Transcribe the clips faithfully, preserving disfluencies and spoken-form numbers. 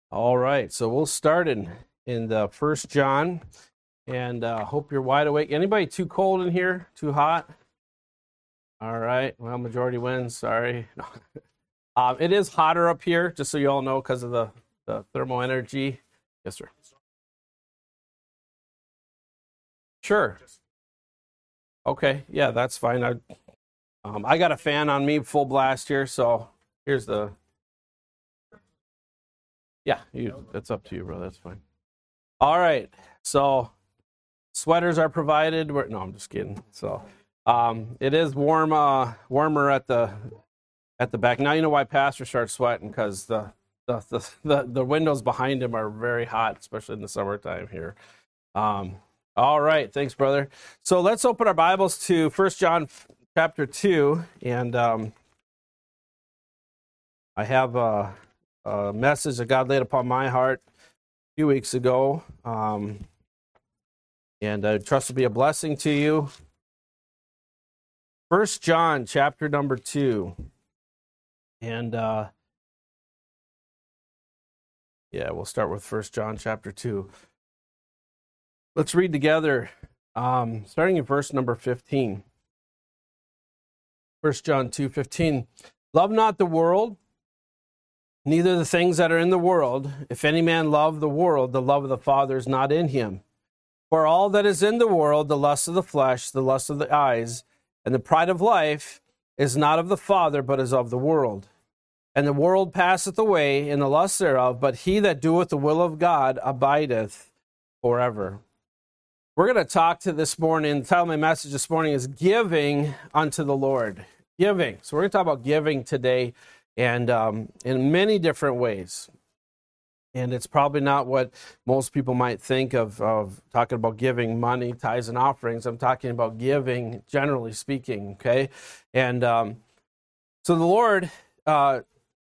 All right, so we'll start in in the First John, and uh, hope you're wide awake. Anybody too cold in here? Too hot? All right. Well, majority wins. Sorry. um, it is hotter up here, just so you all know, because of the the thermal energy. Yes, sir. Sure. Okay. Yeah, that's fine. I um, I got a fan on me, full blast here. So here's the. Yeah, you, it's up to you, bro. That's fine. All right. So sweaters are provided. We're, no, I'm just kidding. So um, it is warm, uh, warmer at the at the back. Now you know why Pastor starts sweating, because the the, the the the windows behind him are very hot, especially in the summertime here. Um, all right. Thanks, brother. So let's open our Bibles to First John chapter two, and um, I have a, a message that God laid upon my heart a few weeks ago, um, and I trust to be a blessing to you. First John chapter number two, and uh, yeah, we'll start with First John chapter two. Let's read together, um, starting in verse number fifteen. First John two fifteen. Love not the world, neither the things that are in the world. If any man love the world, the love of the Father is not in him. For all that is in the world, the lust of the flesh, the lust of the eyes, and the pride of life, is not of the Father, but is of the world. And the world passeth away, and the lust thereof, but he that doeth the will of God abideth forever. We're going to talk to this morning, the title of my message this morning is Giving unto the Lord. Giving. So we're going to talk about giving today, and um, in many different ways. And it's probably not what most people might think of, of talking about giving money, tithes, and offerings. I'm talking about giving, generally speaking, okay? And um, so the Lord, uh,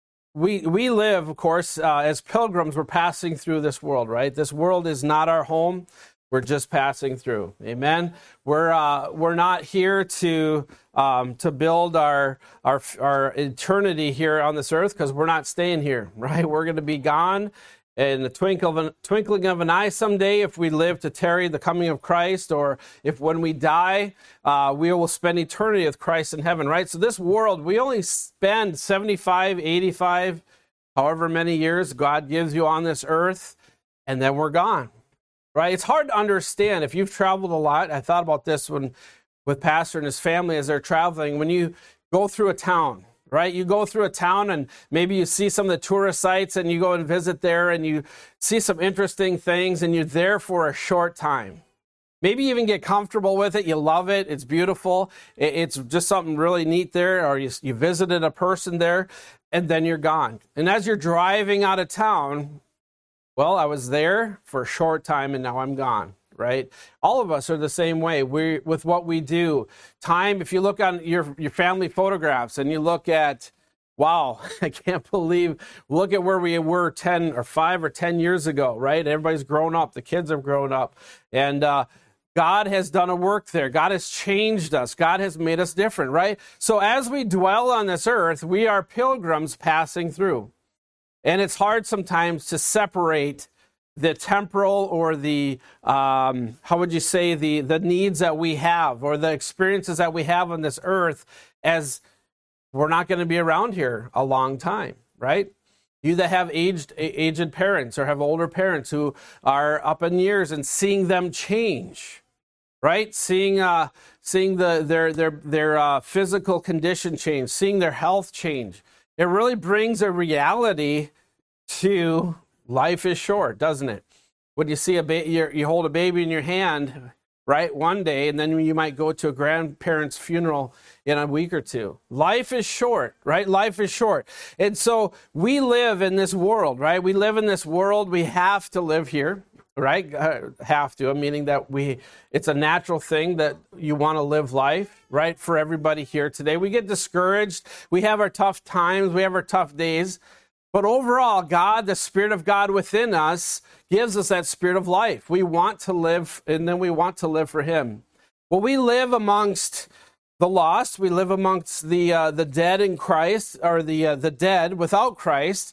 we we live, of course, uh, as pilgrims, we're passing through this world, right? This world is not our home. We're just passing through. Amen. We're uh, we're not here to um, to build our our our eternity here on this earth, because we're not staying here, right? We're going to be gone in the twinkle of an, twinkling of an eye someday, if we live to tarry the coming of Christ, or if when we die, uh, we will spend eternity with Christ in heaven, right? So this world, we only spend seventy-five, eighty-five, however many years God gives you on this earth, and then we're gone. Right? It's hard to understand. If you've traveled a lot, I thought about this when with Pastor and his family as they're traveling. When you go through a town, right? You go through a town and maybe you see some of the tourist sites and you go and visit there and you see some interesting things and you're there for a short time. Maybe you even get comfortable with it. You love it. It's beautiful. It's just something really neat there. Or you, you visited a person there and then you're gone. And as you're driving out of town, well, I was there for a short time and now I'm gone, right? All of us are the same way. We with what we do. Time, if you look on your, your family photographs and you look at, wow, I can't believe, look at where we were ten or five or ten years ago, right? Everybody's grown up. The kids have grown up. And uh, God has done a work there. God has changed us. God has made us different, right? So as we dwell on this earth, we are pilgrims passing through. And it's hard sometimes to separate the temporal or the, um, how would you say, the, the needs that we have or the experiences that we have on this earth, as we're not going to be around here a long time, right? You that have aged aged parents or have older parents who are up in years and seeing them change, right? Seeing uh, seeing the their their their uh, physical condition change, seeing their health change. It really brings a reality to life is short, doesn't it? When you see a ba- you hold a baby in your hand, right, one day, and then you might go to a grandparent's funeral in a week or two. Life is short, right? Life is short. And so we live in this world, right? We live in this world. We have to live here, right? Uh, have to, meaning that we, it's a natural thing that you want to live life, right? For everybody here today. We get discouraged. We have our tough times. We have our tough days. But overall, God, the Spirit of God within us, gives us that spirit of life. We want to live, and then we want to live for Him. Well, we live amongst the lost. We live amongst the uh, the dead in Christ, or the uh, the dead without Christ.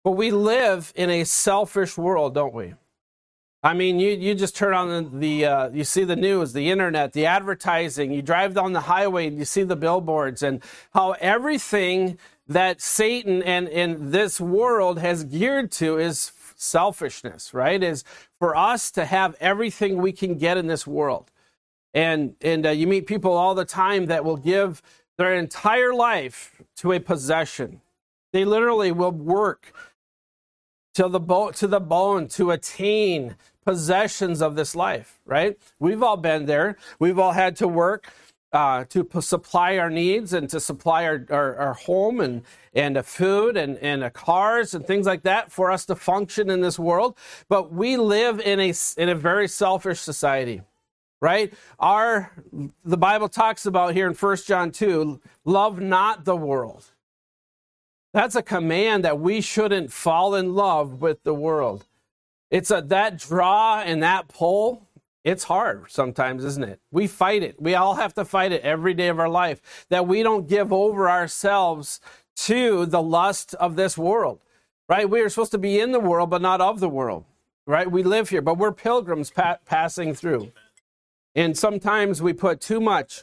But we live in a selfish world, don't we? I mean, you, you just turn on the, the uh, you see the news, the internet, the advertising, you drive down the highway and you see the billboards, and how everything that Satan and, and this world has geared to is selfishness, right? Is for us to have everything we can get in this world. And, and uh, you meet people all the time that will give their entire life to a possession. They literally will work to the bo- to the bone to attain possessions of this life, right? We've all been there. We've all had to work uh, to p- supply our needs and to supply our, our, our home and, and uh, food and, and uh, cars and things like that for us to function in this world. But we live in a, in a very selfish society, right? Our, the Bible talks about here in First John two, love not the world. That's a command that we shouldn't fall in love with the world. It's a that draw and that pull. It's hard sometimes, isn't it? We fight it. We all have to fight it every day of our life, that we don't give over ourselves to the lust of this world, right? We are supposed to be in the world, but not of the world, right? We live here, but we're pilgrims pa- passing through. And sometimes we put too much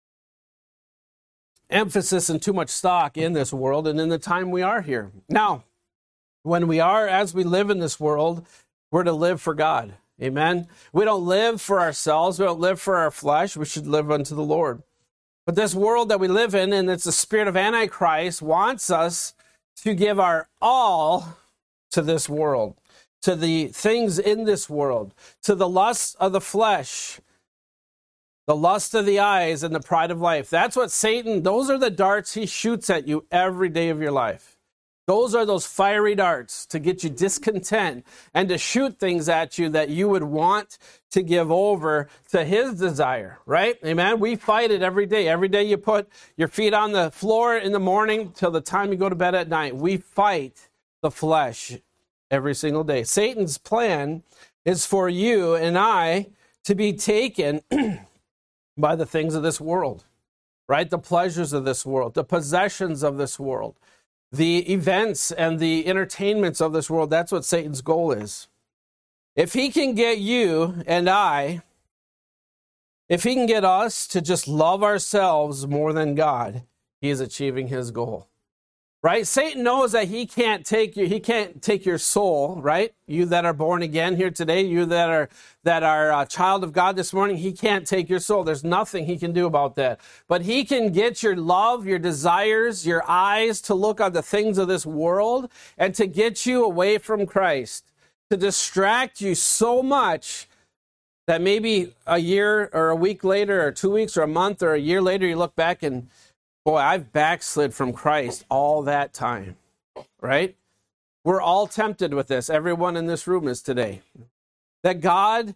emphasis and too much stock in this world and in the time we are here. Now, when we are, as we live in this world, we're to live for God. Amen? We don't live for ourselves. We don't live for our flesh. We should live unto the Lord. But this world that we live in, and it's the spirit of Antichrist, wants us to give our all to this world, to the things in this world, to the lusts of the flesh, the lust of the eyes, and the pride of life. That's what Satan, those are the darts he shoots at you every day of your life. Those are those fiery darts to get you discontent and to shoot things at you that you would want to give over to his desire, right? Amen? We fight it every day. Every day you put your feet on the floor in the morning till the time you go to bed at night. We fight the flesh every single day. Satan's plan is for you and I to be taken by the things of this world, right? The pleasures of this world, the possessions of this world, the events and the entertainments of this world. That's what Satan's goal is. If he can get you and I, if he can get us to just love ourselves more than God, he is achieving his goal. Right? Satan knows that he can't take you, he can't take your soul, right? You that are born again here today, you that are that are a child of God this morning, he can't take your soul. There's nothing he can do about that. But he can get your love, your desires, your eyes to look on the things of this world and to get you away from Christ, to distract you so much that maybe a year or a week later or two weeks or a month or a year later you look back and, boy, I've backslid from Christ all that time, right? We're all tempted with this. Everyone in this room is today. That God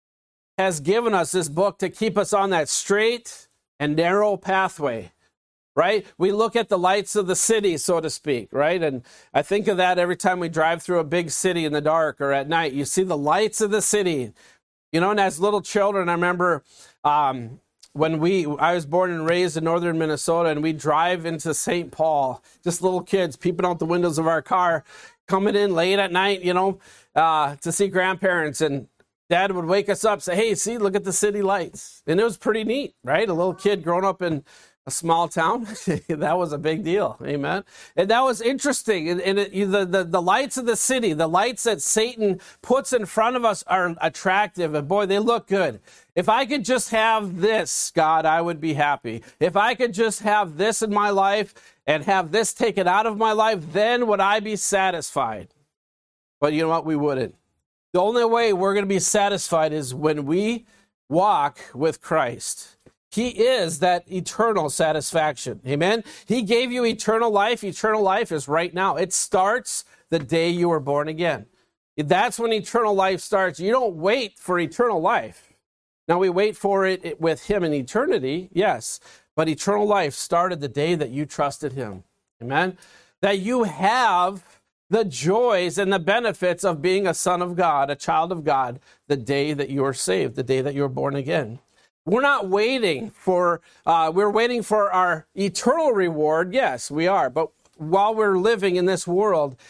has given us this book to keep us on that straight and narrow pathway, right? We look at the lights of the city, so to speak, right? And I think of that every time we drive through a big city in the dark or at night. You see the lights of the city. You know, and as little children, I remember um, when we, I was born and raised in northern Minnesota, and we drive into Saint Paul, just little kids peeping out the windows of our car, coming in late at night, you know, uh, to see grandparents, and Dad would wake us up, say, hey, see, look at the city lights. And it was pretty neat, right? A little kid growing up in a small town, that was a big deal, amen? And that was interesting. And, and it, the, the, the lights of the city, the lights that Satan puts in front of us are attractive, and boy, they look good. If I could just have this, God, I would be happy. If I could just have this in my life and have this taken out of my life, then would I be satisfied? But you know what? We wouldn't. The only way we're going to be satisfied is when we walk with Christ. He is that eternal satisfaction. Amen? He gave you eternal life. Eternal life is right now. It starts the day you were born again. That's when eternal life starts. You don't wait for eternal life. Now, we wait for it with him in eternity, yes. But eternal life started the day that you trusted him. Amen? That you have the joys and the benefits of being a son of God, a child of God, the day that you are saved, the day that you are born again. We're not waiting for, uh, we're waiting for our eternal reward. Yes, we are. But while we're living in this world,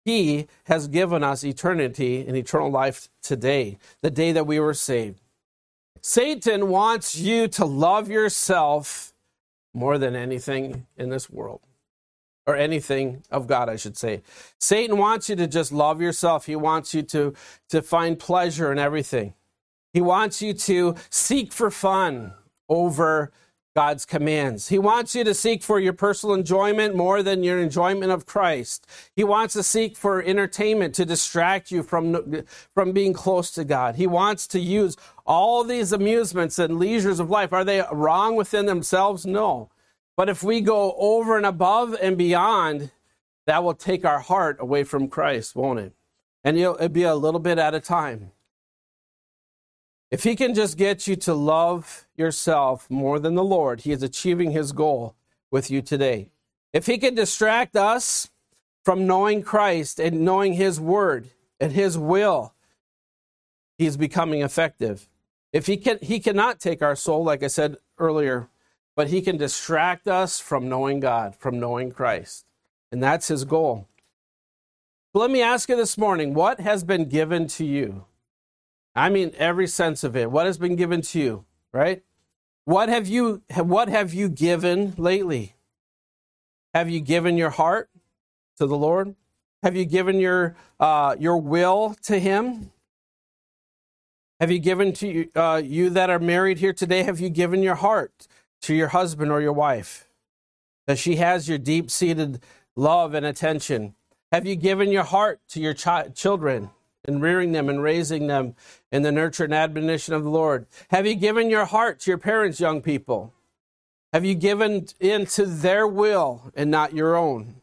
He has given us eternity and eternal life today, the day that we were saved. Satan wants you to love yourself more than anything in this world, or anything of God, I should say. Satan wants you to just love yourself. He wants you to, to find pleasure in everything. He wants you to seek for fun over God's commands. He wants you to seek for your personal enjoyment more than your enjoyment of Christ. He wants to seek for entertainment to distract you from, from being close to God. He wants to use all these amusements and leisures of life. Are they wrong within themselves? No. But if we go over and above and beyond, that will take our heart away from Christ, won't it? And it'll be a little bit at a time. If he can just get you to love yourself more than the Lord, he is achieving his goal with you today. If he can distract us from knowing Christ and knowing his word and his will, he's becoming effective. If he can, he cannot take our soul, like I said earlier, but he can distract us from knowing God, from knowing Christ. And that's his goal. So let me ask you this morning, what has been given to you? I mean, every sense of it. What has been given to you, right? What have you, what have you given lately? Have you given your heart to the Lord? Have you given your, uh, your will to him? Have you given to you, uh, you that are married here today, have you given your heart to your husband or your wife? That she has your deep-seated love and attention? Have you given your heart to your chi- children? And rearing them and raising them in the nurture and admonition of the Lord? Have you given your heart to your parents, young people? Have you given into their will and not your own?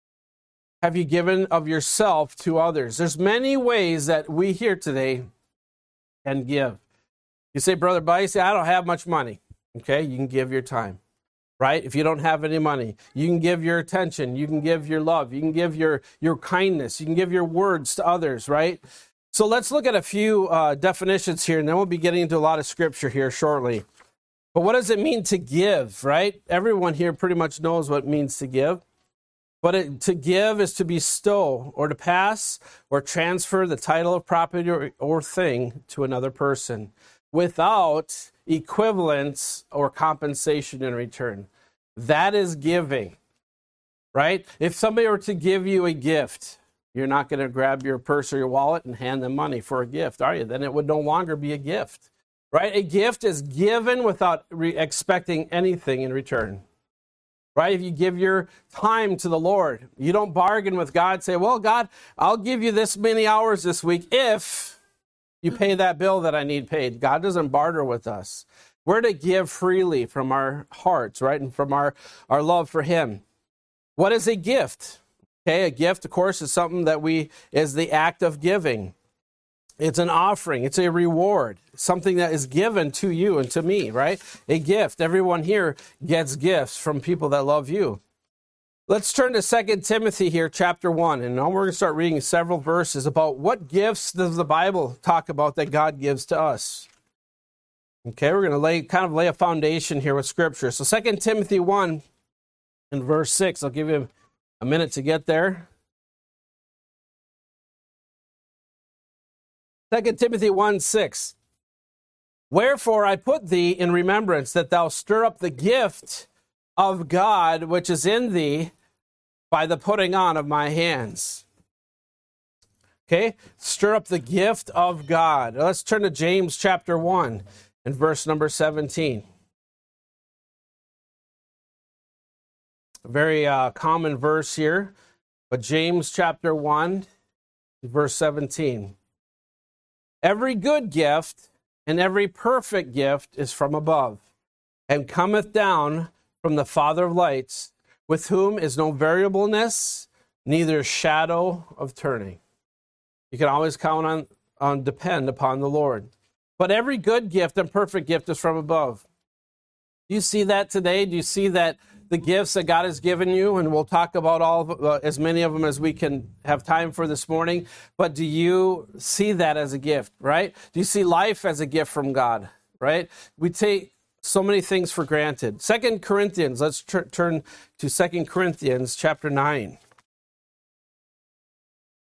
Have you given of yourself to others? There's many ways that we here today can give. You say, Brother Bice, I don't have much money. Okay, you can give your time. Right? If you don't have any money, you can give your attention, you can give your love, you can give your, your kindness, you can give your words to others, right? So let's look at a few uh, definitions here, and then we'll be getting into a lot of scripture here shortly. But what does it mean to give, right? Everyone here pretty much knows what it means to give. But it, to give is to bestow or to pass or transfer the title of property or, or thing to another person without equivalence or compensation in return. That is giving, right? If somebody were to give you a gift, you're not going to grab your purse or your wallet and hand them money for a gift, are you? Then it would no longer be a gift, right? A gift is given without re- expecting anything in return, right? If you give your time to the Lord, you don't bargain with God, say, well, God, I'll give you this many hours this week if you pay that bill that I need paid. God doesn't barter with us. We're to give freely from our hearts, right? And from our, our love for him. What is a gift? Okay, a gift, of course, is something that we, is the act of giving. It's an offering. It's a reward. Something that is given to you and to me, right? A gift. Everyone here gets gifts from people that love you. Let's turn to Second Timothy here, chapter one. And now we're going to start reading several verses about what gifts does the Bible talk about that God gives to us. Okay, we're going to lay kind of lay a foundation here with Scripture. So Second Timothy one and verse six. I'll give you a minute to get there. Second Timothy one six. Wherefore I put thee in remembrance that thou stir up the gift of God which is in thee by the putting on of my hands. Okay, stir up the gift of God. Let's turn to James chapter one and verse number seventeen. A very uh, common verse here, but James chapter one, verse seventeen. Every good gift and every perfect gift is from above, and cometh down from the Father of lights, with whom is no variableness, neither shadow of turning. You can always count on, on depend upon the Lord. But every good gift and perfect gift is from above. Do you see that today? Do you see that the gifts that God has given you? And we'll talk about all of, uh, as many of them as we can have time for this morning. But do you see that as a gift, right? Do you see life as a gift from God, right? We take so many things for granted. Second Corinthians, let's tr- turn to Second Corinthians chapter nine.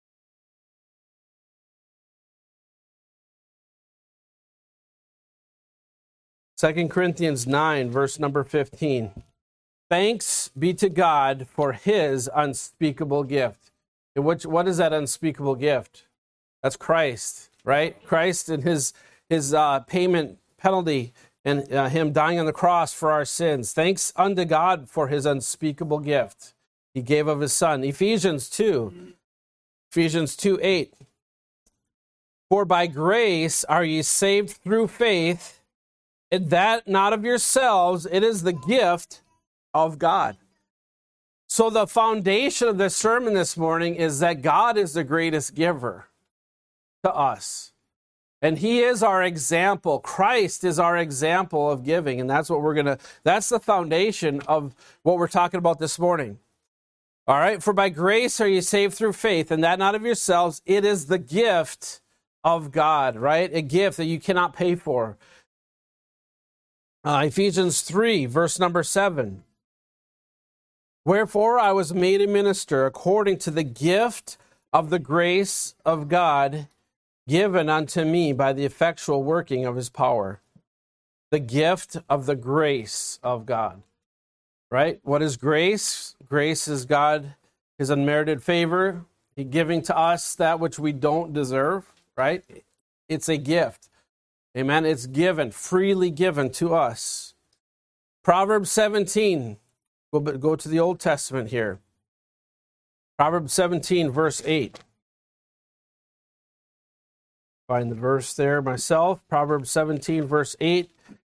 Second Corinthians nine, verse number fifteen. Thanks be to God for his unspeakable gift. And which, what is that unspeakable gift? That's Christ, right? Christ and his, his uh, payment penalty and uh, him dying on the cross for our sins. Thanks unto God for his unspeakable gift he gave of his son. Ephesians two, Ephesians two eight. For by grace are ye saved through faith, and that not of yourselves, it is the gift of God. So the foundation of this sermon this morning is that God is the greatest giver to us. And he is our example. Christ is our example of giving. And that's what we're going to, that's the foundation of what we're talking about this morning. All right. For by grace are you saved through faith, and that not of yourselves. It is the gift of God, right? A gift that you cannot pay for. Uh, Ephesians three, verse number seven. Wherefore I was made a minister according to the gift of the grace of God given unto me by the effectual working of his power. The gift of the grace of God. Right? What is grace? Grace is God, his unmerited favor, he giving to us that which we don't deserve, right? It's a gift. Amen. It's given, freely given to us. Proverbs seventeen. Go, go to the Old Testament here. Proverbs seventeen, verse eight. Find the verse there myself. Proverbs seventeen, verse eight.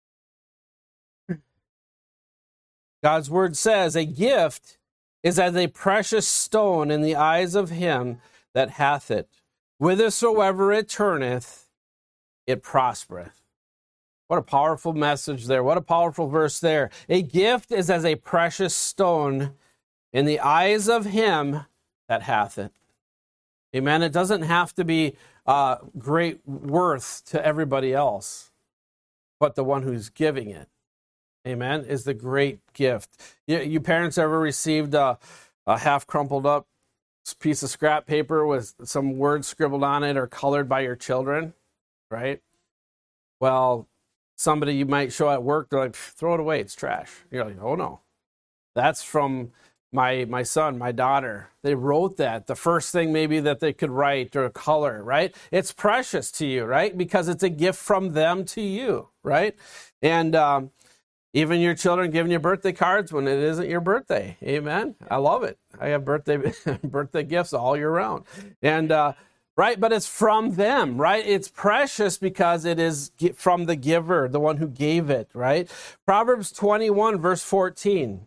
God's word says, a gift is as a precious stone in the eyes of him that hath it. Whithersoever it turneth, it prospereth. What a powerful message there. What a powerful verse there. A gift is as a precious stone in the eyes of him that hath it. Amen. It doesn't have to be uh, great worth to everybody else, but the one who's giving it. Amen. Is the great gift. You, you parents ever received a, a half crumpled up piece of scrap paper with some words scribbled on it or colored by your children? Right? Well, somebody you might show at work, they're like, throw it away, it's trash. You're like, oh no. That's from my my son, my daughter. They wrote that. The first thing maybe that they could write or color, right? It's precious to you, right? Because it's a gift from them to you, right? And um, even your children giving you birthday cards when it isn't your birthday. Amen. I love it. I have birthday birthday gifts all year round. And uh, right, but it's from them, right? It's precious because it is from the giver, the one who gave it, right? Proverbs twenty-one, verse fourteen.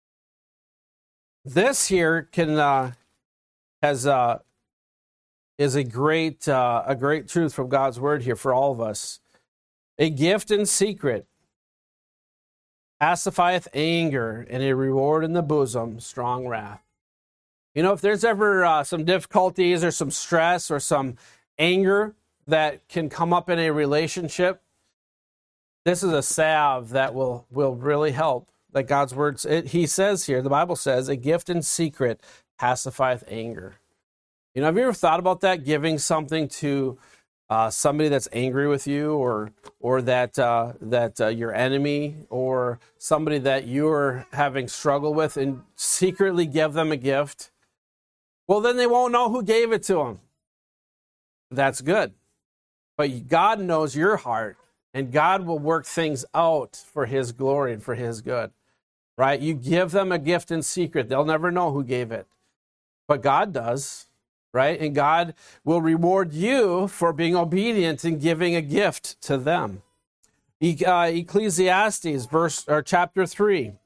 This here can uh, has uh, is a great uh, a great truth from God's word here for all of us. A gift in secret pacifieth anger, and a reward in the bosom strong wrath. You know, if there's ever uh, some difficulties or some stress or some anger that can come up in a relationship, this is a salve that will will really help. Like God's words, it, he says here, the Bible says, a gift in secret pacifieth anger. You know, have you ever thought about that? Giving something to uh, somebody that's angry with you, or or that uh, that uh, your enemy, or somebody that you're having struggle with, and secretly give them a gift? Well, then they won't know who gave it to them. That's good. But God knows your heart, and God will work things out for his glory and for his good. Right? You give them a gift in secret. They'll never know who gave it. But God does. Right? And God will reward you for being obedient and giving a gift to them. E- uh, Ecclesiastes, verse or chapter three.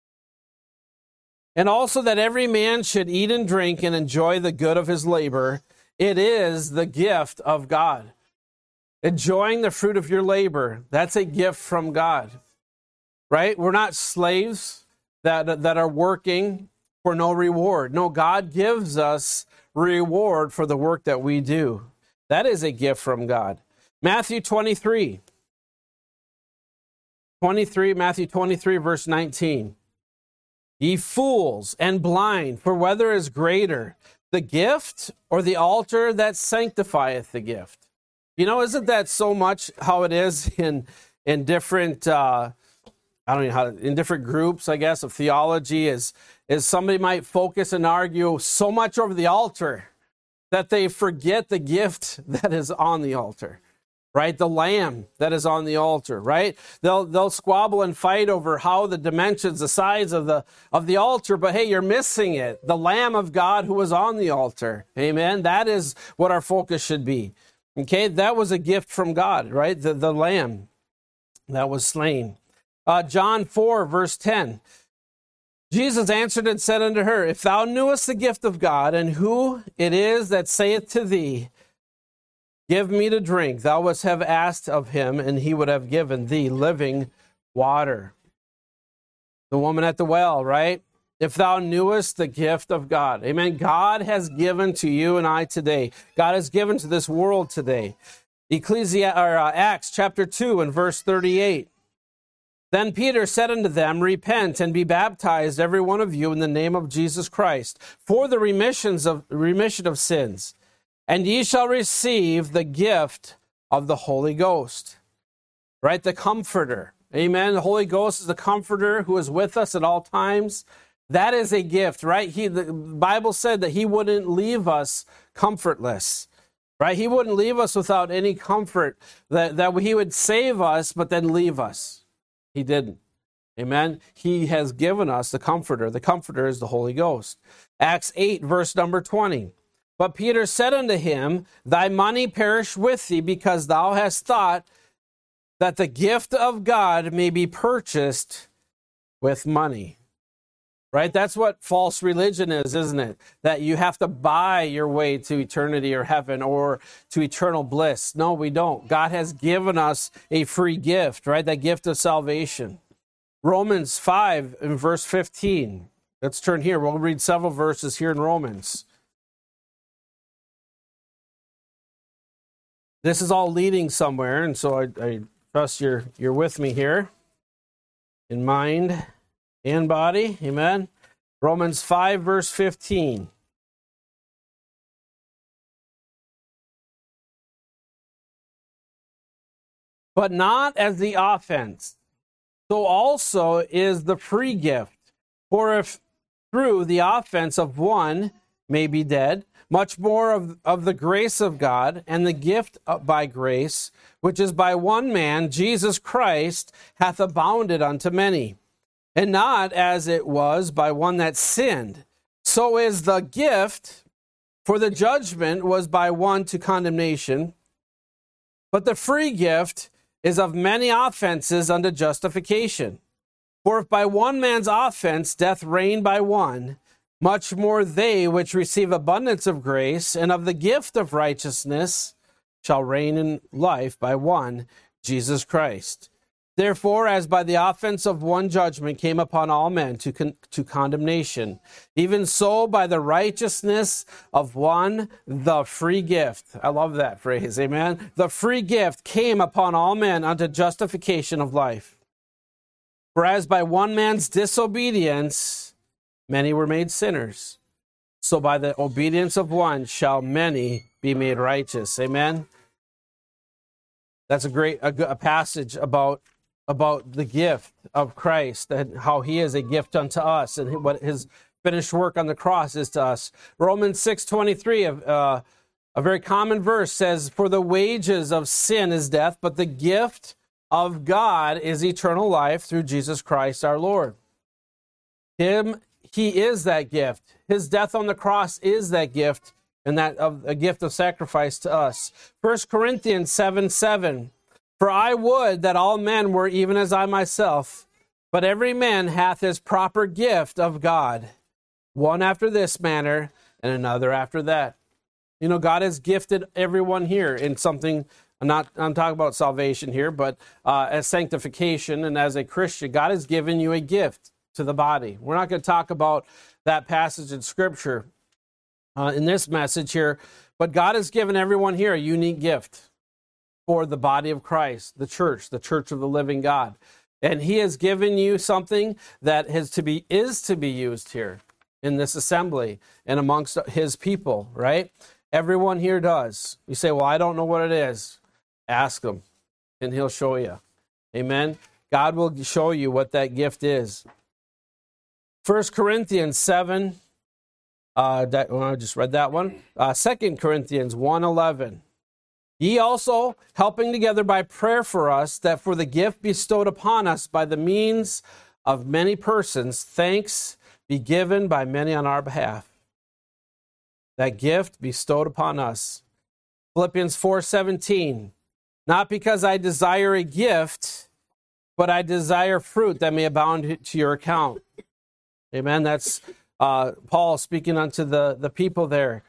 And also that every man should eat and drink and enjoy the good of his labor. It is the gift of God. Enjoying the fruit of your labor, that's a gift from God. Right? We're not slaves that, that are working for no reward. No, God gives us reward for the work that we do. That is a gift from God. Matthew twenty-three. twenty-three, Matthew twenty-three, verse nineteen. Ye fools and blind, for whether is greater, the gift or the altar that sanctifieth the gift? You know, isn't that so much how it is in in different, uh, I don't know how, to, in different groups, I guess, of theology is, is somebody might focus and argue so much over the altar that they forget the gift that is on the altar, right? The lamb that is on the altar, right? They'll they'll squabble and fight over how the dimensions, the size of the of the altar, but hey, you're missing it. The Lamb of God who was on the altar. Amen. That is what our focus should be. Okay, that was a gift from God, right? The, the lamb that was slain. Uh, John four, verse ten. Jesus answered and said unto her, If thou knewest the gift of God, and who it is that saith to thee, Give me to drink, thou wouldst have asked of him, and he would have given thee living water. The woman at the well, right? If thou knewest the gift of God. Amen. God has given to you and I today. God has given to this world today. Ecclesi- or, uh, Acts chapter two and verse thirty-eight. Then Peter said unto them, Repent and be baptized, every one of you, in the name of Jesus Christ, for the remissions of, remission of sins, and ye shall receive the gift of the Holy Ghost. Right? The Comforter. Amen. The Holy Ghost is the Comforter who is with us at all times. That is a gift, right? He, the Bible said that he wouldn't leave us comfortless. Right? He wouldn't leave us without any comfort, that, that he would save us, but then leave us. He didn't. Amen. He has given us the Comforter. The Comforter is the Holy Ghost. Acts eight, verse number twenty. But Peter said unto him, Thy money perish with thee, because thou hast thought that the gift of God may be purchased with money. Right? That's what false religion is, isn't it? That you have to buy your way to eternity or heaven or to eternal bliss. No, we don't. God has given us a free gift, right? That gift of salvation. Romans five and verse fifteen. Let's turn here. We'll read several verses here in Romans. This is all leading somewhere, and so I, I trust you're, you're with me here in mind and body. Amen. Romans five, verse fifteen. But not as the offense, so also is the free gift. For if through the offense of one may be dead, much more of, of the grace of God and the gift by grace, which is by one man, Jesus Christ, hath abounded unto many. And not as it was by one that sinned. So is the gift, for the judgment was by one to condemnation, but the free gift is of many offenses unto justification. For if by one man's offense death reigned by one, much more they which receive abundance of grace and of the gift of righteousness shall reign in life by one, Jesus Christ. Therefore, as by the offense of one judgment came upon all men to, con- to condemnation, even so by the righteousness of one, the free gift. I love that phrase, amen? The free gift came upon all men unto justification of life. For as by one man's disobedience, many were made sinners, so by the obedience of one shall many be made righteous. Amen? That's a great a, a passage about about the gift of Christ, and how he is a gift unto us, and what his finished work on the cross is to us. Romans six twenty-three, uh, a very common verse, says, For the wages of sin is death, but the gift of God is eternal life through Jesus Christ our Lord. Him, he is that gift. His death on the cross is that gift, and that of a gift of sacrifice to us. First Corinthians seven seven. For I would that all men were even as I myself, but every man hath his proper gift of God, one after this manner, and another after that. You know, God has gifted everyone here in something. I'm not I'm talking about salvation here, but uh, as sanctification and as a Christian, God has given you a gift to the body. We're not going to talk about that passage in Scripture uh, in this message here, but God has given everyone here a unique gift for the body of Christ, the church, the church of the living God. And he has given you something that has to be is to be used here in this assembly and amongst his people, right? Everyone here does. You say, well, I don't know what it is. Ask him, and he'll show you. Amen. God will show you what that gift is. First Corinthians seven, uh, that, well, I just read that one. Uh, Second Corinthians one eleven. Ye also, helping together by prayer for us, that for the gift bestowed upon us by the means of many persons, thanks be given by many on our behalf. That gift bestowed upon us. Philippians four seventeen. Not because I desire a gift, but I desire fruit that may abound to your account. Amen. That's uh, Paul speaking unto the, the people there.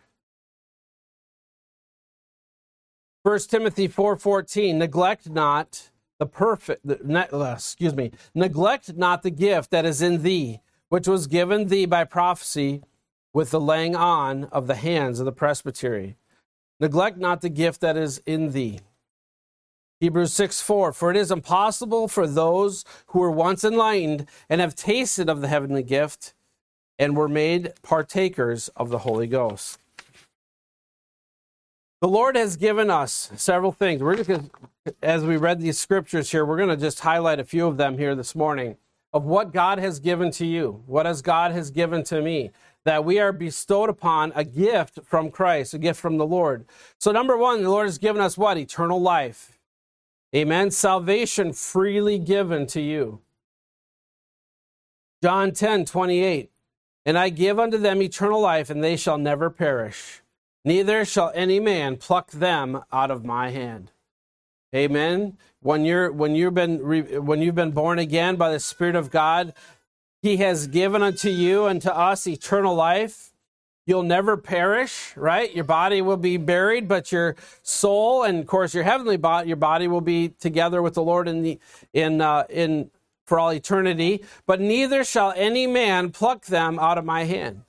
First Timothy four fourteen, neglect not the perfect, excuse me, neglect not the gift that is in thee, which was given thee by prophecy with the laying on of the hands of the presbytery. Neglect not the gift that is in thee. Hebrews six four, for it is impossible for those who were once enlightened and have tasted of the heavenly gift and were made partakers of the Holy Ghost. The Lord has given us several things. We're just gonna, as we read these scriptures here, we're going to just highlight a few of them here this morning of what God has given to you, what has God has given to me, that we are bestowed upon a gift from Christ, a gift from the Lord. So number one, the Lord has given us what? Eternal life. Amen. Salvation freely given to you. John ten twenty-eight. And I give unto them eternal life, and they shall never perish. Neither shall any man pluck them out of my hand. Amen. When you're when you've been when you've been born again by the Spirit of God, He has given unto you and to us eternal life. You'll never perish, right? Your body will be buried, but your soul and, of course, your heavenly body, your body will be together with the Lord in the in uh, in for all eternity. But neither shall any man pluck them out of my hand.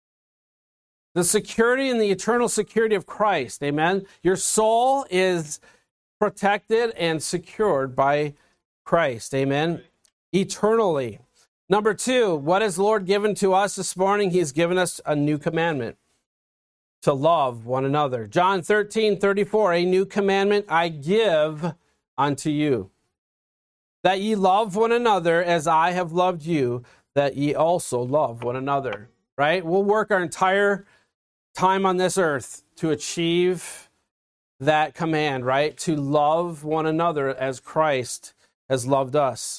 The security and the eternal security of Christ, amen? Your soul is protected and secured by Christ, amen? Eternally. Number two, what has the Lord given to us this morning? He's given us a new commandment, to love one another. John thirteen thirty-four, a new commandment I give unto you, that ye love one another as I have loved you, that ye also love one another, right? We'll work our entire time on this earth to achieve that command, right? To love one another as Christ has loved us.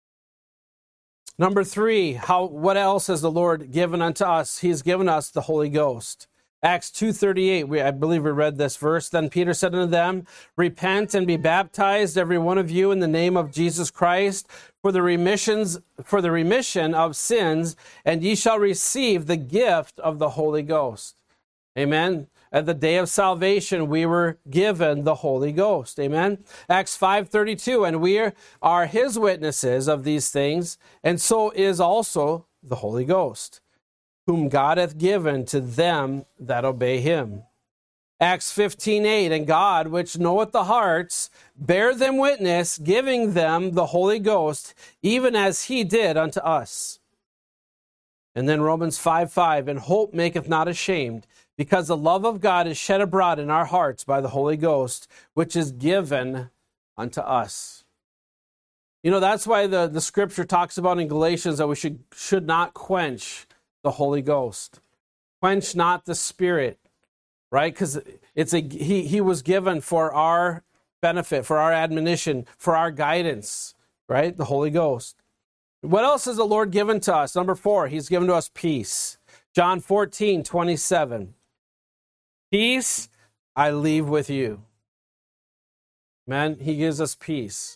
Number three, how what else has the Lord given unto us? He has given us the Holy Ghost. Acts two thirty-eight, we, I believe we read this verse. Then Peter said unto them, repent and be baptized, every one of you, in the name of Jesus Christ, for the remissions for the remission of sins, and ye shall receive the gift of the Holy Ghost. Amen. At the day of salvation, we were given the Holy Ghost. Amen. Acts five thirty-two, and we are, are his witnesses of these things, and so is also the Holy Ghost, whom God hath given to them that obey him. Acts fifteen eight, and God, which knoweth the hearts, bear them witness, giving them the Holy Ghost, even as he did unto us. And then Romans five five, and hope maketh not ashamed, because the love of God is shed abroad in our hearts by the Holy Ghost, which is given unto us. You know, that's why the, the scripture talks about in Galatians that we should, should not quench the Holy Ghost. Quench not the Spirit, right? Because it's a he, he was given for our benefit, for our admonition, for our guidance, right? The Holy Ghost. What else has the Lord given to us? Number four, he's given to us peace. John fourteen twenty-seven. Peace I leave with you. Amen. He gives us peace.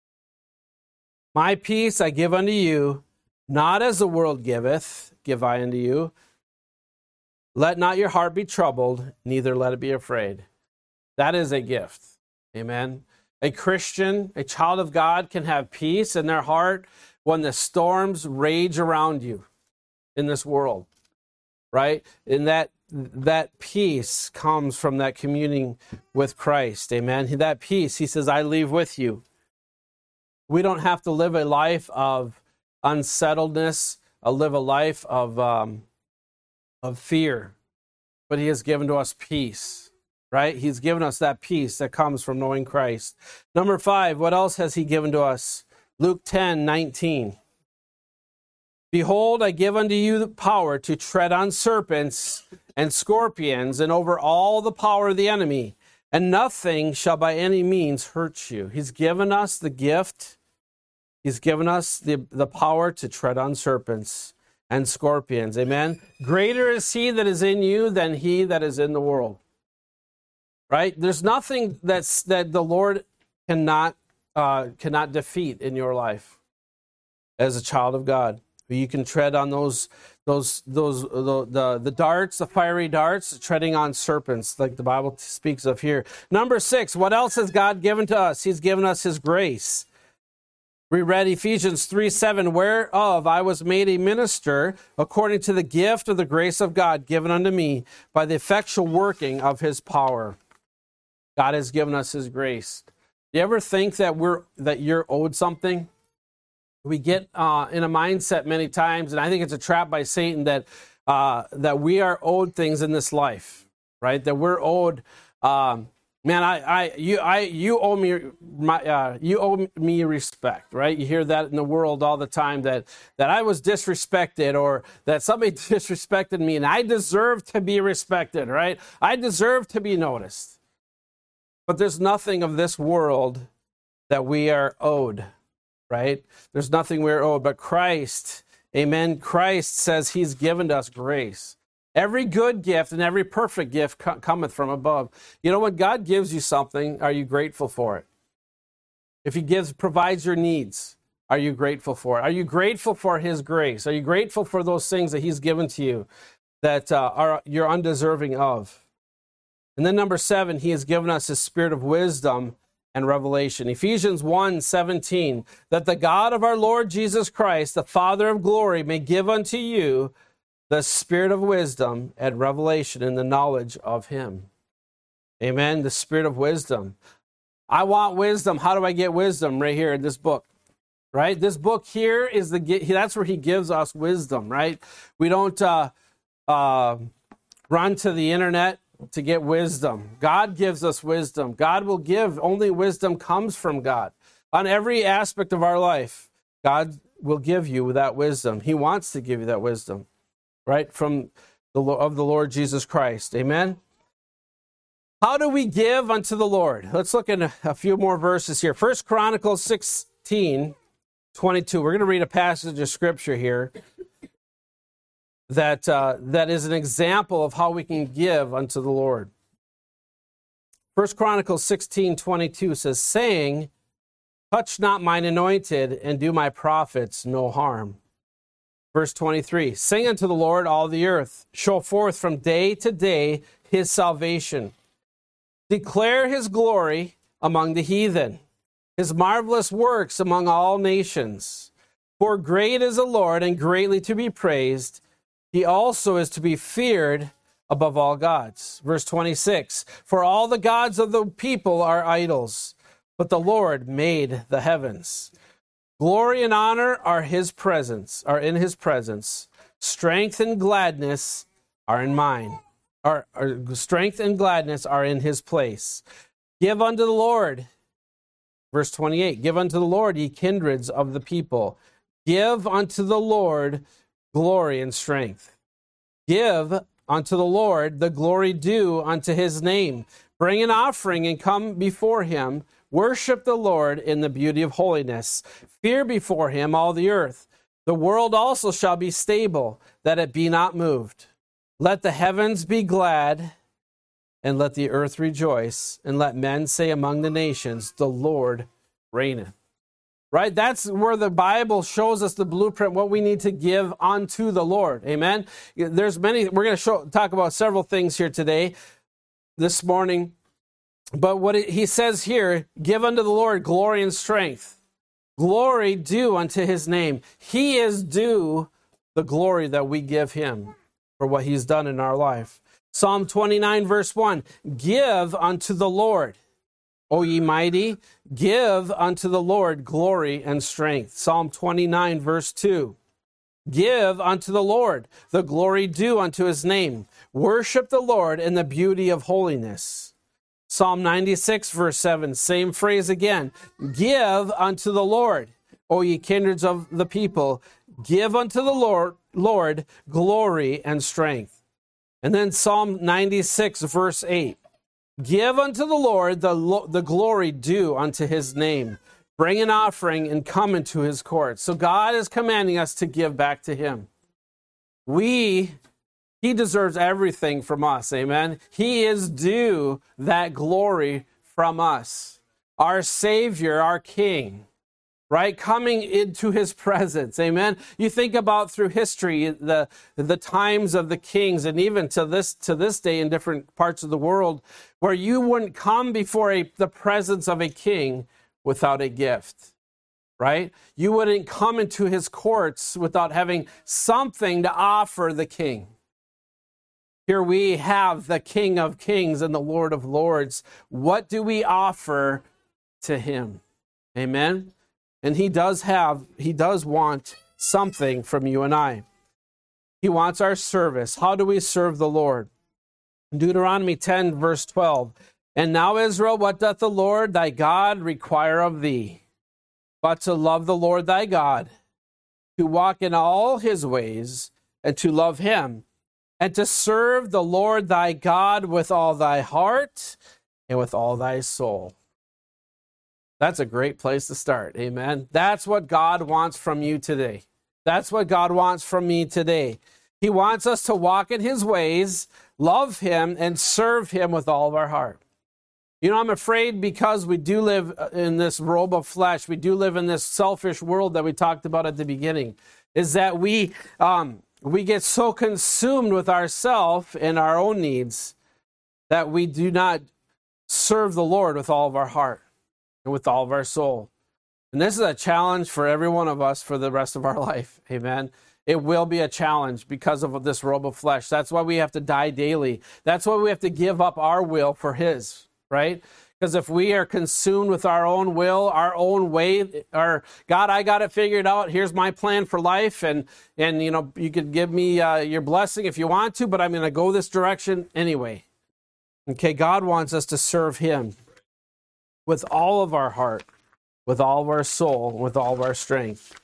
My peace I give unto you, not as the world giveth, give I unto you. Let not your heart be troubled, neither let it be afraid. That is a gift. Amen. A Christian, a child of God, can have peace in their heart when the storms rage around you in this world, right? In that That peace comes from that communing with Christ. Amen. That peace, he says, I leave with you. We don't have to live a life of unsettledness, or live a life of, um, of fear. But he has given to us peace, right? He's given us that peace that comes from knowing Christ. Number five, what else has he given to us? Luke ten nineteen. Behold, I give unto you the power to tread on serpents and scorpions and over all the power of the enemy, and nothing shall by any means hurt you. He's given us the gift. He's given us the, the power to tread on serpents and scorpions. Amen. Greater is he that is in you than he that is in the world. Right? There's nothing that's that the Lord cannot uh, cannot defeat in your life as a child of God. You can tread on those those those the, the the darts, the fiery darts, treading on serpents, like the Bible speaks of here. Number six, what else has God given to us? He's given us his grace. We read Ephesians three seven, whereof I was made a minister according to the gift of the grace of God given unto me by the effectual working of his power. God has given us his grace. Do you ever think that we're that you're owed something? We get uh, in a mindset many times, and I think it's a trap by Satan, that uh, that we are owed things in this life, right? That we're owed, um, man, I, I, you, I, you owe me, my, uh, you owe me respect, right? You hear that in the world all the time, that that I was disrespected, or that somebody disrespected me, and I deserve to be respected, right? I deserve to be noticed. But there's nothing of this world that we are owed. Right? There's nothing we're owed, but Christ, amen, Christ says he's given to us grace. Every good gift and every perfect gift cometh from above. You know, when God gives you something, are you grateful for it? If he gives, provides your needs, are you grateful for it? Are you grateful for his grace? Are you grateful for those things that he's given to you that uh, are you're undeserving of? And then number seven, he has given us his spirit of wisdom and revelation. Ephesians one seventeen, that the God of our Lord Jesus Christ, the Father of glory, may give unto you the spirit of wisdom and revelation in the knowledge of him. Amen. The spirit of wisdom. I want wisdom. How do I get wisdom? Right here in this book. Right? This book here is the, that's where he gives us wisdom, right? We don't uh, uh, run to the internet to get wisdom. God gives us wisdom. God will give. Only wisdom comes from God. On every aspect of our life, God will give you that wisdom. He wants to give you that wisdom, right? From the of the Lord Jesus Christ. Amen? How do we give unto the Lord? Let's look at a few more verses here. First Chronicles sixteen twenty-two. We're going to read a passage of scripture here that uh, that is an example of how we can give unto the Lord. First Chronicles sixteen twenty-two says, saying, touch not mine anointed, and do my prophets no harm. Verse twenty-three, sing unto the Lord all the earth, show forth from day to day his salvation. Declare his glory among the heathen, his marvelous works among all nations. For great is the Lord, and greatly to be praised. He also is to be feared above all gods. Verse twenty-six, for all the gods of the people are idols, but the Lord made the heavens. Glory and honor are his presence, are in his presence. Strength and gladness are in mine. Are, are strength and gladness are in his place. Give unto the Lord. Verse twenty-eight, give unto the Lord, ye kindreds of the people. Give unto the Lord glory and strength. Give unto the Lord the glory due unto his name. Bring an offering and come before him. Worship the Lord in the beauty of holiness. Fear before him all the earth. The world also shall be stable, that it be not moved. Let the heavens be glad, and let the earth rejoice, and let men say among the nations, the Lord reigneth. Right? That's where the Bible shows us the blueprint, what we need to give unto the Lord. Amen? There's many, we're going to show, talk about several things here today, this morning. But what it, he says here, give unto the Lord glory and strength. Glory due unto his name. He is due the glory that we give him for what he's done in our life. Psalm twenty-nine, verse one, give unto the Lord, O ye mighty, give unto the Lord glory and strength. Psalm twenty-nine, verse two, give unto the Lord the glory due unto his name. Worship the Lord in the beauty of holiness. Psalm ninety-six, verse seven, same phrase again. Give unto the Lord, O ye kindreds of the people. Give unto the Lord, Lord glory and strength. And then Psalm ninety-six, verse eight. Give unto the Lord the, the glory due unto his name. Bring an offering and come into his courts. So God is commanding us to give back to him. We, he deserves everything from us, amen? He is due that glory from us. Our Savior, our King, right? Coming into his presence, amen? You think about through history, the, the times of the kings, and even to this, to this day in different parts of the world, where you wouldn't come before a, the presence of a king without a gift, right? You wouldn't come into his courts without having something to offer the king. Here we have the King of Kings and the Lord of Lords. What do we offer to him? Amen? And he does have, he does want something from you and I. He wants our service. How do we serve the Lord? Deuteronomy ten, verse twelve. And now, Israel, what doth the Lord thy God require of thee? But to love the Lord thy God, to walk in all his ways, and to love him, and to serve the Lord thy God with all thy heart and with all thy soul. That's a great place to start, amen? That's what God wants from you today. That's what God wants from me today. He wants us to walk in his ways, love him, and serve him with all of our heart. You know, I'm afraid because we do live in this robe of flesh, we do live in this selfish world that we talked about at the beginning, is that we um, we get so consumed with ourselves and our own needs that we do not serve the Lord with all of our heart and with all of our soul. And this is a challenge for every one of us for the rest of our life. Amen. It will be a challenge because of this robe of flesh. That's why we have to die daily. That's why we have to give up our will for his. Right? Because if we are consumed with our own will, our own way, our God, I got it figured out. Here's my plan for life, and and you know you could give me uh, your blessing if you want to, but I'm going to go this direction anyway. Okay, God wants us to serve him with all of our heart, with all of our soul, with all of our strength.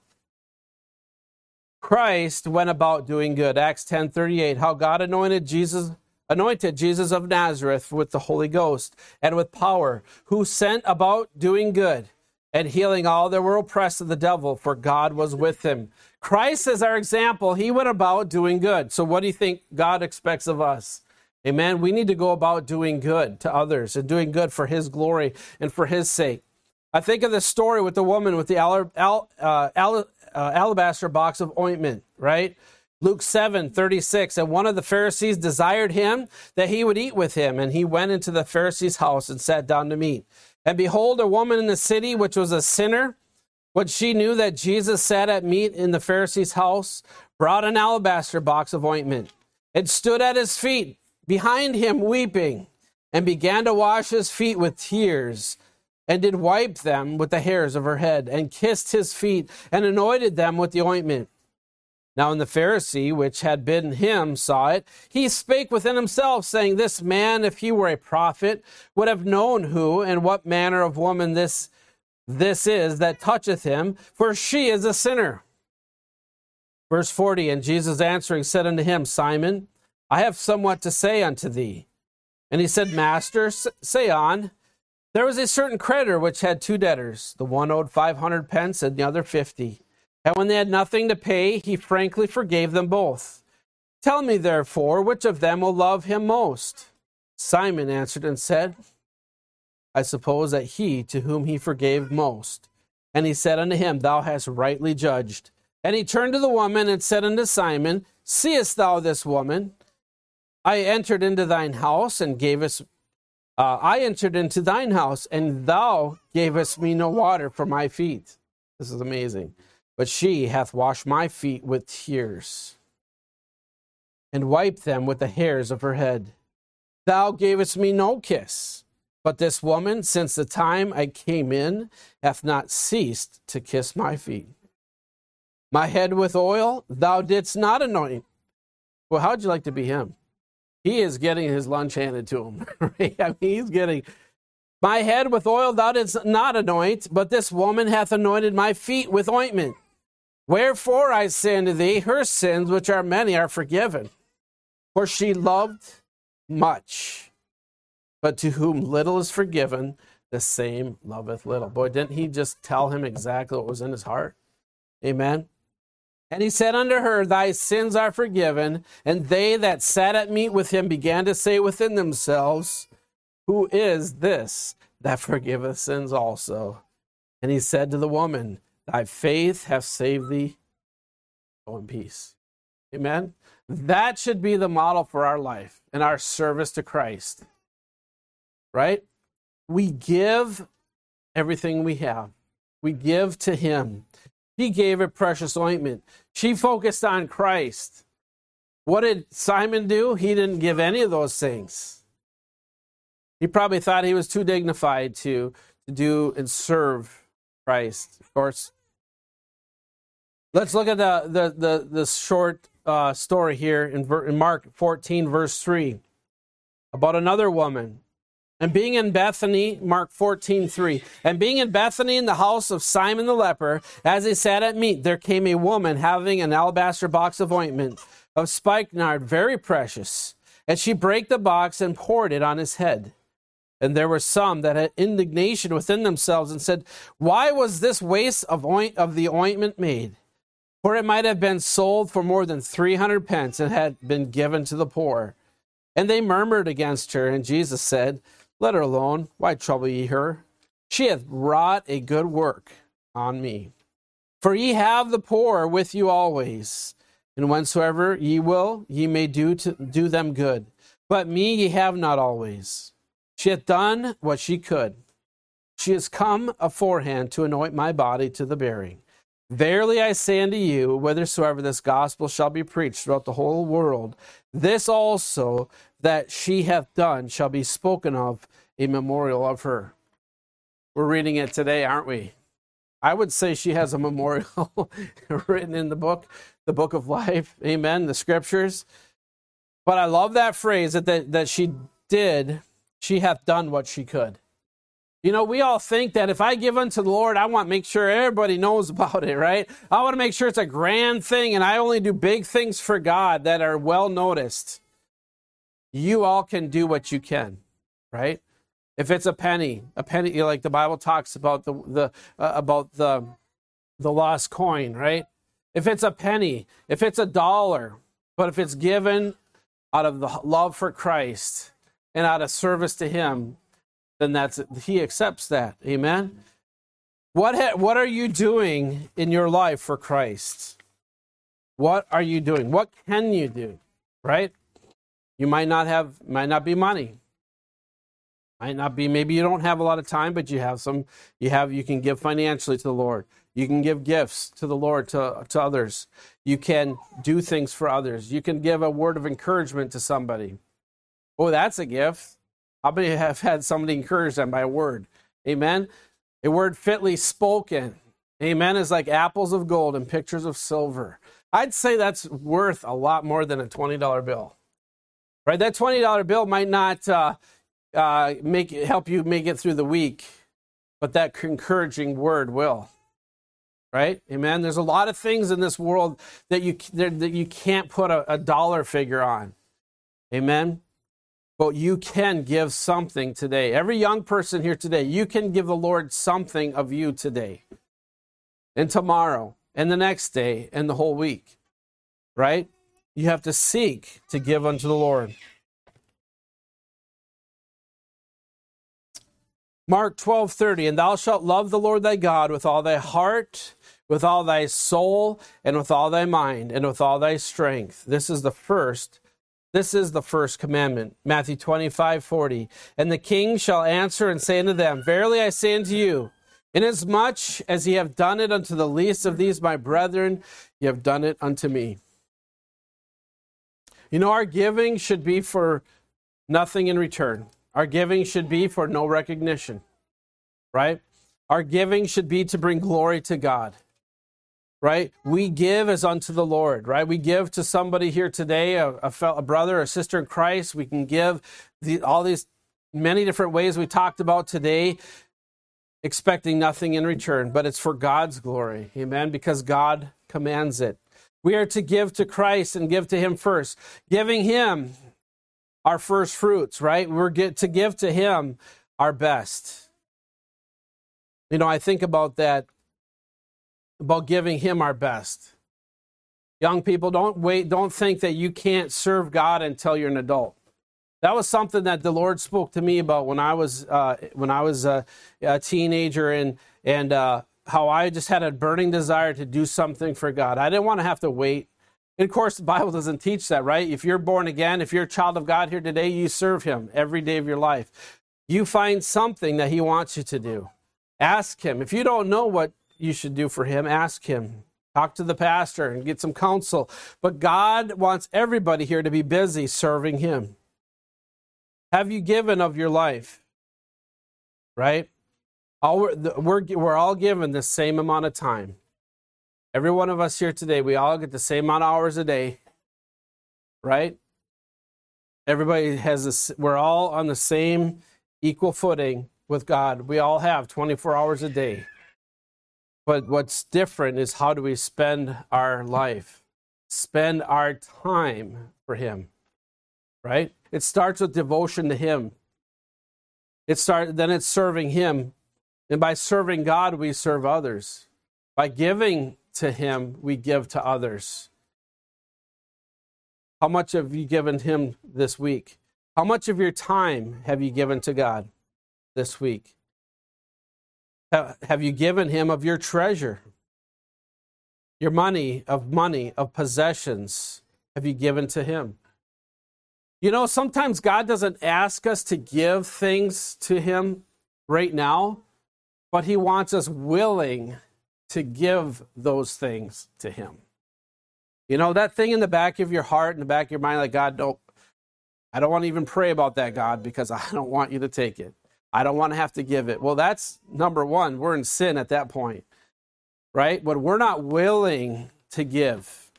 Christ went about doing good. Acts ten thirty-eight. How God anointed Jesus. Anointed Jesus of Nazareth with the Holy Ghost and with power, who sent about doing good and healing all that were oppressed of the devil, for God was with him. Christ is our example. He went about doing good. So what do you think God expects of us? Amen. We need to go about doing good to others and doing good for his glory and for his sake. I think of the story with the woman with the al- al- uh, al- uh, alabaster box of ointment, right? Luke seven thirty-six, and one of the Pharisees desired him that he would eat with him, and he went into the Pharisee's house and sat down to meat. And behold, a woman in the city, which was a sinner, when she knew that Jesus sat at meat in the Pharisee's house, brought an alabaster box of ointment, and stood at his feet behind him weeping, and began to wash his feet with tears, and did wipe them with the hairs of her head, and kissed his feet, and anointed them with the ointment. Now when the Pharisee, which had bidden him, saw it, he spake within himself, saying, This man, if he were a prophet, would have known who and what manner of woman this, this is that toucheth him, for she is a sinner. Verse forty, and Jesus answering said unto him, Simon, I have somewhat to say unto thee. And he said, Master, say on. There was a certain creditor which had two debtors. The one owed five hundred pence, and the other fifty. And when they had nothing to pay, he frankly forgave them both. Tell me, therefore, which of them will love him most? Simon answered and said, I suppose that he to whom he forgave most. And he said unto him, Thou hast rightly judged. And he turned to the woman and said unto Simon, Seest thou this woman? I entered into thine house and gavest, uh, I entered into thine house, and thou gavest me no water for my feet. This is amazing. But she hath washed my feet with tears, and wiped them with the hairs of her head. Thou gavest me no kiss, but this woman, since the time I came in, hath not ceased to kiss my feet. My head with oil thou didst not anoint. Well, how'd you like to be him? he is getting his lunch handed to him. Right? I mean, he's getting, my head with oil thou didst not anoint, but this woman hath anointed my feet with ointment. Wherefore I say unto thee, her sins, which are many, are forgiven. For she loved much. But to whom little is forgiven, the same loveth little. Boy, didn't he just tell him exactly what was in his heart? Amen. And he said unto her, thy sins are forgiven. And they that sat at meat with him began to say within themselves, who is this that forgiveth sins also? And he said to the woman, thy faith hath saved thee. Go in peace. Amen. That should be the model for our life and our service to Christ. Right? We give everything we have. We give to him. He gave a precious ointment. She focused on Christ. What did Simon do? He didn't give any of those things. He probably thought he was too dignified to, to do and serve Christ. Of course, let's look at the, the, the, the short uh, story here in, in Mark fourteen, verse three, about another woman. And being in Bethany, Mark fourteen, three, and being in Bethany in the house of Simon the leper, as they sat at meat, there came a woman having an alabaster box of ointment of spikenard, very precious. And she brake the box and poured it on his head. And there were some that had indignation within themselves and said, why was this waste of, oint- of the ointment made? For it might have been sold for more than three hundred pence and had been given to the poor. And they murmured against her. And Jesus said, let her alone. Why trouble ye her? She hath wrought a good work on me. For ye have the poor with you always, and whensoever ye will, ye may do to do them good. But me ye have not always. She hath done what she could. She is come aforehand to anoint my body to the burying. Verily I say unto you, whithersoever this gospel shall be preached throughout the whole world, this also that she hath done shall be spoken of, a memorial of her. We're reading it today, aren't we? I would say she has a memorial written in the book, the book of life. Amen, the scriptures. But I love that phrase that, that, that she did, she hath done what she could. You know, we all think that if I give unto the Lord, I want to make sure everybody knows about it, right? I want to make sure it's a grand thing, and I only do big things for God that are well noticed. You all can do what you can, right? If it's a penny, a penny, you know, like the Bible talks about the the uh, about the the lost coin, right? If it's a penny, if it's a dollar, but if it's given out of the love for Christ and out of service to him, then that's he accepts that. Amen. What ha- what are you doing in your life for Christ? What are you doing? What can you do? Right? You might not have, might not be money. Might not be, maybe you don't have a lot of time, but you have some, you have, you can give financially to the Lord. You can give gifts to the Lord, to, to others. You can do things for others. You can give a word of encouragement to somebody. Oh, that's a gift. How many have had somebody encourage them by a word? Amen. A word fitly spoken. Amen. Is like apples of gold and pictures of silver. I'd say that's worth a lot more than a twenty dollar bill. Right? That twenty dollar bill might not uh, uh, make it, help you make it through the week, but that encouraging word will. Right? Amen. There's a lot of things in this world that you that you can't put a, a dollar figure on. Amen. But you can give something today. Every young person here today, you can give the Lord something of you today, and tomorrow, and the next day, and the whole week. Right? You have to seek to give unto the Lord. Mark twelve thirty, and thou shalt love the Lord thy God with all thy heart, with all thy soul, and with all thy mind, and with all thy strength. This is the first, this is the first commandment. Matthew twenty-five forty. And the king shall answer and say unto them, verily I say unto you, inasmuch as ye have done it unto the least of these my brethren, ye have done it unto me. You know, our giving should be for nothing in return. Our giving should be for no recognition, right? Our giving should be to bring glory to God. right? We give as unto the Lord, right? We give to somebody here today, a, a, fel- a brother, a sister in Christ. We can give the, all these many different ways we talked about today, expecting nothing in return, but it's for God's glory, amen, because God commands it. We are to give to Christ and give to him first, giving him our first fruits, right? We're get to give to him our best. You know, I think about that, about giving him our best. Young people, don't wait, don't think that you can't serve God until you're an adult. That was something that the Lord spoke to me about when I was uh, when I was a, a teenager, and and uh, how I just had a burning desire to do something for God. I didn't want to have to wait. And of course, the Bible doesn't teach that, right? If you're born again, if you're a child of God here today, you serve him every day of your life. You find something that he wants you to do. Ask him. If you don't know what you should do for him, ask him. Talk to the pastor and get some counsel. But God wants everybody here to be busy serving him. Have you given of your life? Right? All we're, we're, we're all given the same amount of time. Every one of us here today, we all get the same amount of hours a day. Right? Everybody has this, we're all on the same equal footing with God. We all have twenty-four hours a day. But what's different is how do we spend our life? Spend our time for him. Right? It starts with devotion to him. It start, then it's serving him. And by serving God, we serve others. By giving to him, we give to others. How much have you given him this week? How much of your time have you given to God this week? Have you given him of your treasure? Your money, of money, of possessions, have you given to him? You know, sometimes God doesn't ask us to give things to him right now, but he wants us willing to give those things to him. You know, that thing in the back of your heart, in the back of your mind, like, God, don't, I don't want to even pray about that, God, because I don't want you to take it. I don't want to have to give it. Well, that's number one. We're in sin at that point, right? But we're not willing to give,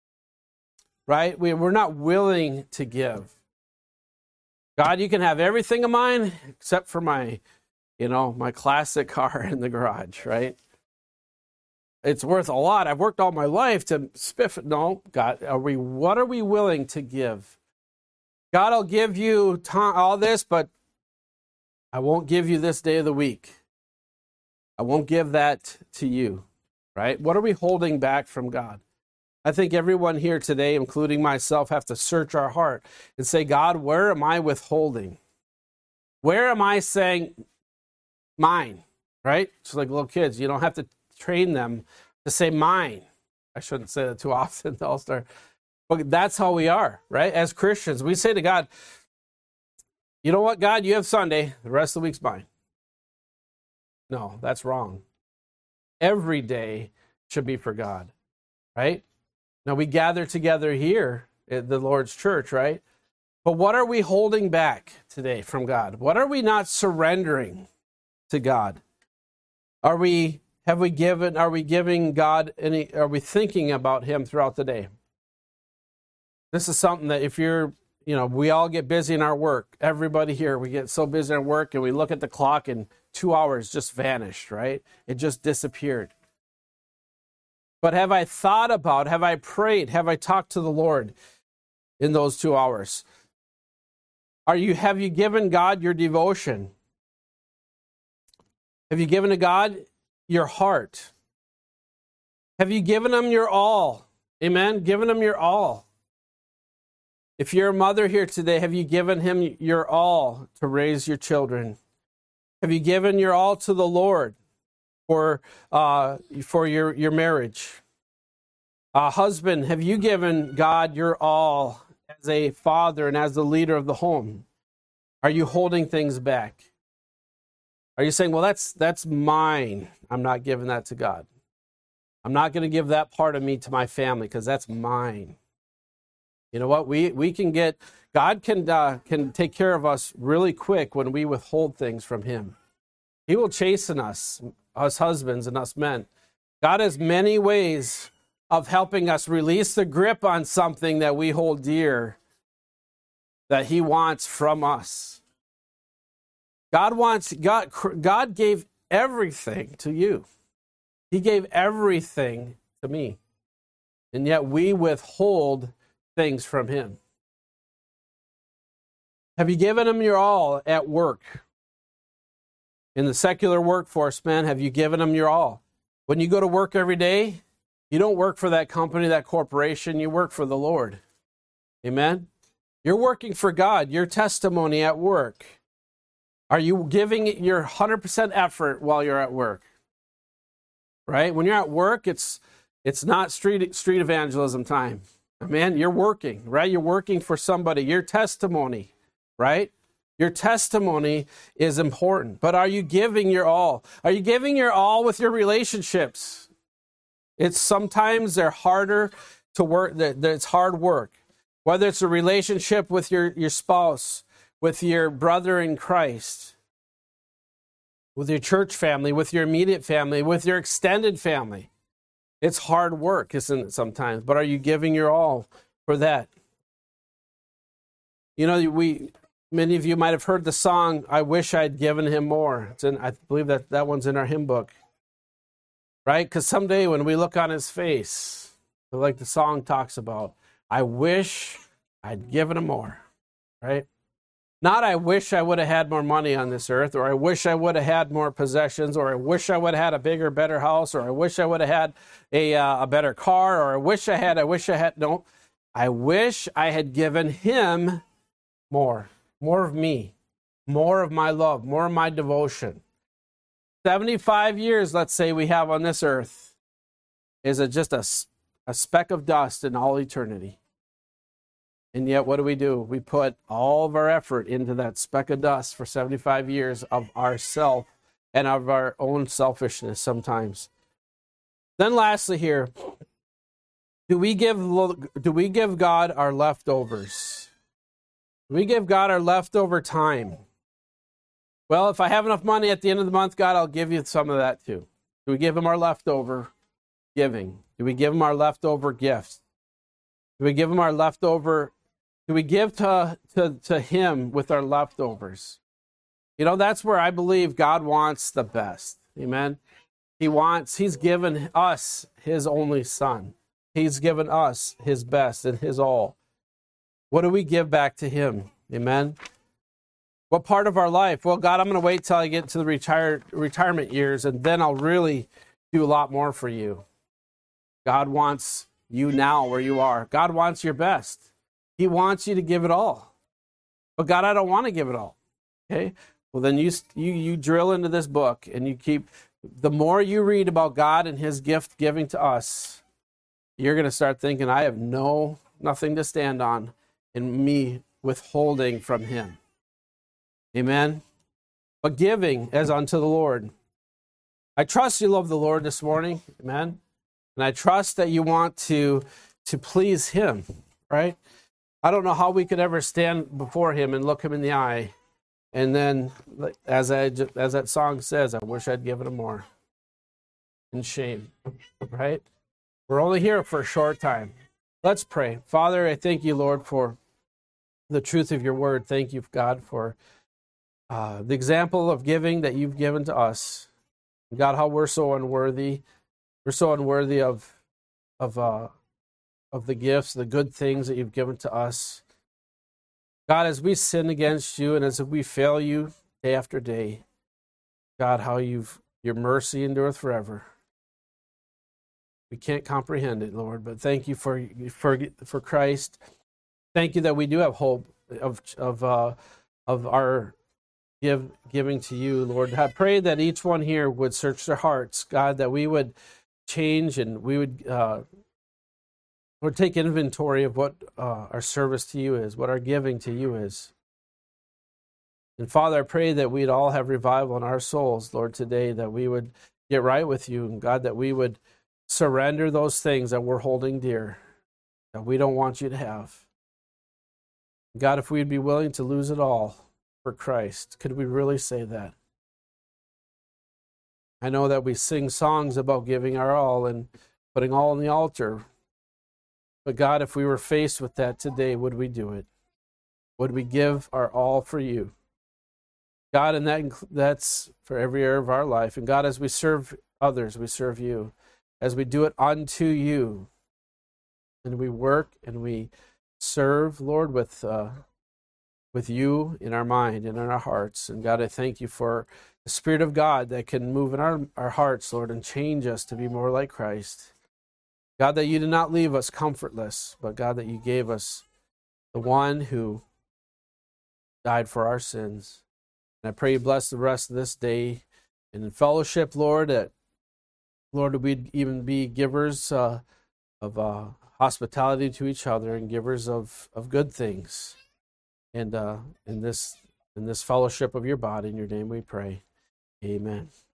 right? We, we're not willing to give. God, you can have everything of mine except for my, you know, my classic car in the garage, right? It's worth a lot. I've worked all my life to spiff it. No, God, are we? What are we willing to give? God, I'll give you time, all this, but I won't give you this day of the week. I won't give that to you, right? What are we holding back from God? I think everyone here today, including myself, have to search our heart and say, God, where am I withholding? Where am I saying mine, right? It's like little kids. You don't have to train them to say mine. I shouldn't say that too often. They'll start. But that's how we are, right? As Christians, we say to God, you know what, God, you have Sunday. The rest of the week's mine. No, that's wrong. Every day should be for God, right? Now, we gather together here at the Lord's church, right? But what are we holding back today from God? What are we not surrendering to God? Are we, have we given, are we giving God any, are we thinking about him throughout the day? This is something that if you're, you know, we all get busy in our work. Everybody here, we get so busy in our work and we look at the clock and two hours just vanished, right? It just disappeared. But have I thought about, have I prayed, have I talked to the Lord in those two hours? Are you, have you given God your devotion? Have you given to God your heart? Have you given him your all? Amen? Given him your all. If you're a mother here today, have you given him your all to raise your children? Have you given your all to the Lord for uh, for your, your marriage? Uh, husband, have you given God your all as a father and as the leader of the home? Are you holding things back? Are you saying, well, that's that's mine. I'm not giving that to God. I'm not going to give that part of me to my family because that's mine. You know what? We we can get, God can uh, can take care of us really quick when we withhold things from him. He will chasten us, us husbands and us men. God has many ways of helping us release the grip on something that we hold dear, that he wants from us. God wants, God, God gave everything to you. He gave everything to me. And yet we withhold things from him. Have you given him your all at work? In the secular workforce, man, have you given him your all? When you go to work every day, you don't work for that company, that corporation. You work for the Lord. Amen? You're working for God. Your testimony at work. Are you giving your one hundred percent effort while you're at work? Right? When you're at work, it's it's not street street evangelism time. Man, you're working, right? You're working for somebody. Your testimony, right? Your testimony is important. But are you giving your all? Are you giving your all with your relationships? It's sometimes they're harder to work. It's hard work. Whether it's a relationship with your, your spouse, with your brother in Christ, with your church family, with your immediate family, with your extended family. It's hard work, isn't it, sometimes? But are you giving your all for that? You know, we many of you might have heard the song, I Wish I'd Given Him More. It's in, I believe that, that one's in our hymn book. Right? Because someday when we look on his face, like the song talks about, I wish I'd given him more. Right? Not I wish I would have had more money on this earth, or I wish I would have had more possessions, or I wish I would have had a bigger, better house, or I wish I would have had a, uh, a better car, or I wish I had, I wish I had, no. I wish I had given him more. More of me. More of my love. More of my devotion. seventy-five years, let's say, we have on this earth is a, just a, a speck of dust in all eternity. And yet, what do we do? We put all of our effort into that speck of dust for seventy-five years of ourself and of our own selfishness sometimes. Then lastly here, do we give, do we give God our leftovers? Do we give God our leftover time? Well, if I have enough money at the end of the month, God, I'll give you some of that too. Do we give him our leftover giving? Do we give him our leftover gifts? Do we give him our leftover Do we give to, to, to him with our leftovers? You know, that's where I believe God wants the best. Amen? He wants, he's given us his only son. He's given us his best and his all. What do we give back to him? Amen? What part of our life? Well, God, I'm going to wait till I get to the retired, retirement years, and then I'll really do a lot more for you. God wants you now where you are. God wants your best. He wants you to give it all. But God, I don't want to give it all. Okay? Well, then you, you, you drill into this book and you keep, the more you read about God and his gift giving to us, you're going to start thinking, I have no, nothing to stand on in me withholding from him. Amen? But giving as unto the Lord. I trust you love the Lord this morning. Amen? And I trust that you want to, to please him. Right? I don't know how we could ever stand before him and look him in the eye. And then, as I, as that song says, I wish I'd given him more. In shame. Right? We're only here for a short time. Let's pray. Father, I thank you, Lord, for the truth of your word. Thank you, God, for uh, the example of giving that you've given to us. God, how we're so unworthy. We're so unworthy of, of, uh, of the gifts, the good things that you've given to us. God, as we sin against you and as we fail you day after day, God, how you've your mercy endureth forever. We can't comprehend it, Lord, but thank you for for for Christ. Thank you that we do have hope of of uh, of our give giving to you, Lord. I pray that each one here would search their hearts, God, that we would change and we would uh, Lord, take inventory of what uh, our service to you is, what our giving to you is. And Father, I pray that we'd all have revival in our souls, Lord, today, that we would get right with you, and God, that we would surrender those things that we're holding dear, that we don't want you to have. God, if we'd be willing to lose it all for Christ, could we really say that? I know that we sing songs about giving our all and putting all on the altar. But God, if we were faced with that today, would we do it? Would we give our all for you? God, and that that's for every area of our life. And God, as we serve others, we serve you. As we do it unto you, and we work and we serve, Lord, with uh, with you in our mind and in our hearts. And God, I thank you for the Spirit of God that can move in our, our hearts, Lord, and change us to be more like Christ. God, that you did not leave us comfortless, but God, that you gave us the one who died for our sins. And I pray you bless the rest of this day. And in fellowship, Lord, that, Lord, we'd even be givers uh, of uh, hospitality to each other and givers of, of good things. And uh, in this in this fellowship of your body, in your name we pray. Amen.